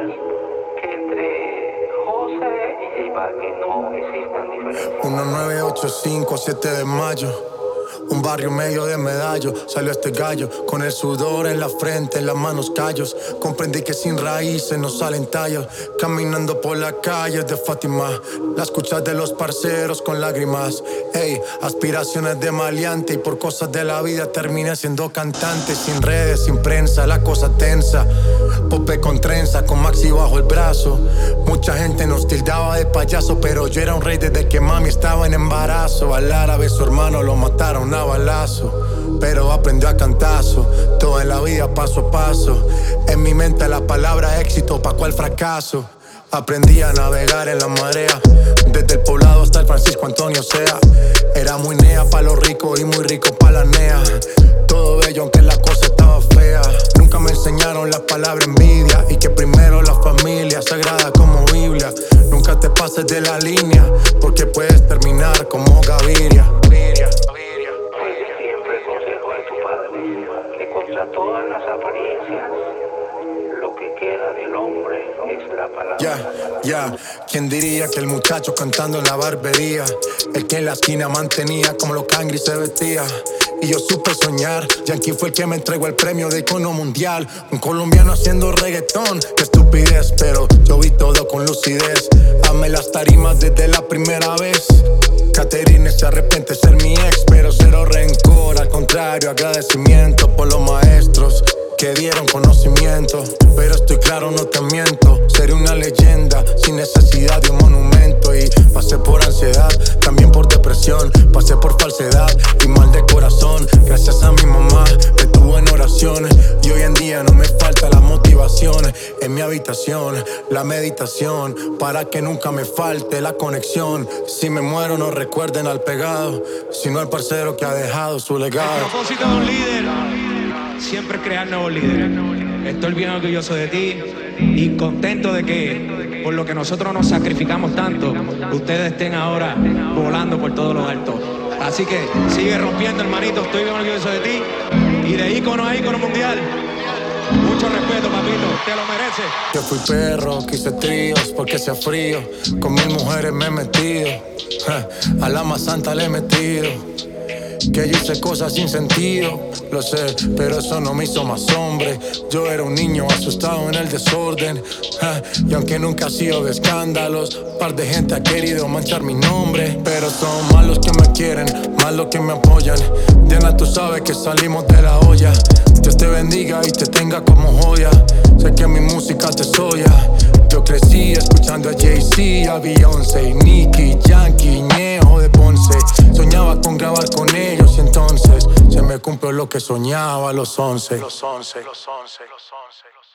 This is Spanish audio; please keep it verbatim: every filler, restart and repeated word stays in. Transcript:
que entre José y J Balvin no existan diferencias. uno nueve ocho cinco, siete de mayo. Un barrio medio de medallo, salió este gallo, con el sudor en la frente, en las manos callos. Comprendí que sin raíces no salen tallos. Caminando por la calle de Fátima, la escuchas de los parceros con lágrimas. Ey, aspiraciones de maleante, y por cosas de la vida terminé siendo cantante. Sin redes, sin prensa, la cosa tensa. Pope con trenza, con Maxi bajo el brazo. Mucha gente nos tildaba de payaso, pero yo era un rey desde que mami estaba en embarazo. Al árabe su hermano lo mataron a balazo, pero aprendió a cantazo. Toda en la vida paso a paso. En mi mente la palabra éxito, pa' cuál fracaso. Aprendí a navegar en la marea, desde el poblado hasta el Francisco Antonio Sea. Era muy nea pa' los ricos y muy rico pa' la nea. Todo bello aunque la cosa estaba fea. Nunca me enseñaron la palabra envidia, y que primero la familia, sagrada como Biblia. Nunca te pases de la línea, porque puedes terminar como Gaviria. Que contra todas las apariencias, lo que queda del hombre es la palabra. Ya, yeah, ya, yeah. ¿Quién diría que el muchacho cantando en la barbería, el que en la esquina mantenía como los cangris se vestía? Y yo supe soñar. Yankee fue el que me entregó el premio de icono mundial. Un colombiano haciendo reggaetón, qué estupidez, pero yo vi todo con lucidez. Amé las tarimas desde la primera vez. Caterine se arrepiente de ser mi ex, pero cero rencor, al contrario, agradecimiento por los maestros que dieron conocimiento. Pero estoy claro, no te miento, seré una leyenda sin necesidad de un monumento. Y pasé por ansiedad, también por depresión, pasé por falsedad y mal de corazón. Gracias a mi mamá, me tuvo en oraciones, y hoy en día no me falta la motivación. En mi habitación, la meditación, para que nunca me falte la conexión. Si me muero no recuerden al pegado, sino al parcero que ha dejado su legado. El propósito de un líder siempre crear nuevos líderes. Estoy bien orgulloso de ti y contento de que por lo que nosotros nos sacrificamos tanto, ustedes estén ahora volando por todos los altos. Así que sigue rompiendo, hermanito. Estoy bien orgulloso de ti y de ícono a ícono mundial. Mucho respeto, papito, te lo mereces. Yo fui perro, quise tríos porque hacía frío. Con mil mujeres me he metido, ja, a la más santa le he metido. Que yo hice cosas sin sentido, lo sé, pero eso no me hizo más hombre. Yo era un niño asustado en el desorden, ja, y aunque nunca he sido de escándalos, par de gente ha querido manchar mi nombre. Pero son más los que me quieren, más los que me apoyan. Diana, tú sabes que salimos de la olla. Dios te bendiga y te tenga como joya. Sé que mi música te soya. Yo crecí escuchando a Jay-Z, a Beyoncé, Nicki, Yankee, Ñejo de Ponce. Soñaba con grabar con ellos y entonces se me cumplió lo que soñaba a los once. Los once, los once, los once, los once.